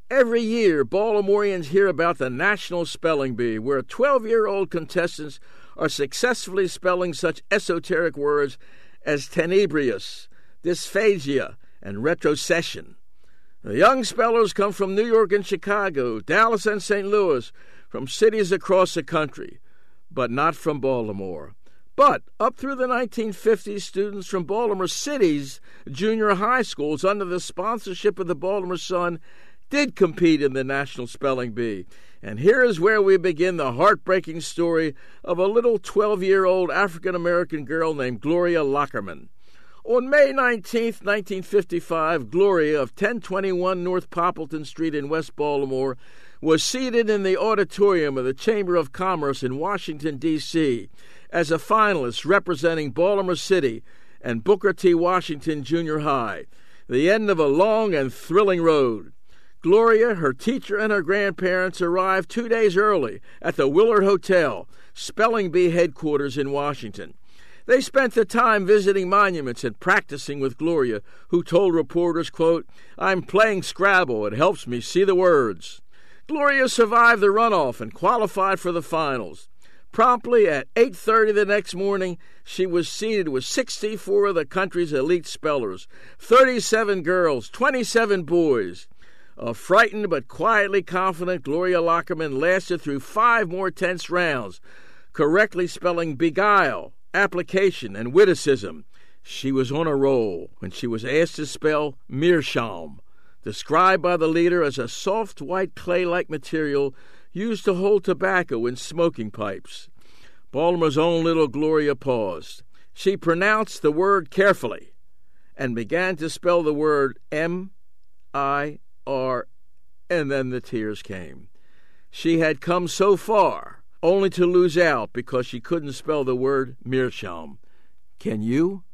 Every year, Baltimoreans hear about the National Spelling Bee, where 12-year-old contestants are successfully spelling such esoteric words as tenebrious, dysphagia, and retrocession. The young spellers come from New York and Chicago, Dallas and St. Louis, from cities across the country, but not from Baltimore. But up through the 1950s, students from Baltimore City's junior high schools, under the sponsorship of the Baltimore Sun, did compete in the National Spelling Bee. And here is where we begin the heartbreaking story of a little 12-year-old African-American girl named Gloria Lockerman. On May 19, 1955, Gloria of 1021 North Poppleton Street in West Baltimore was seated in the auditorium of the Chamber of Commerce in Washington, D.C., as a finalist representing Baltimore City and Booker T. Washington Junior High, the end of a long and thrilling road. Gloria, her teacher, and her grandparents arrived 2 days early at the Willard Hotel, Spelling Bee headquarters in Washington. They spent the time visiting monuments and practicing with Gloria, who told reporters, quote, "I'm playing Scrabble. It helps me see the words." Gloria survived the runoff and qualified for the finals. Promptly at 8:30 the next morning, she was seated with 64 of the country's elite spellers, 37 girls, 27 boys. A frightened but quietly confident Gloria Lockerman lasted through 5 more tense rounds, correctly spelling beguile, application, and witticism. She was on a roll when she was asked to spell meerschaum, described by the leader as a soft white clay-like material used to hold tobacco in smoking pipes. Baltimore's own little Gloria paused. She pronounced the word carefully and began to spell the word M-I-R, and then the tears came. She had come so far, only to lose out because she couldn't spell the word meerschaum. Can you?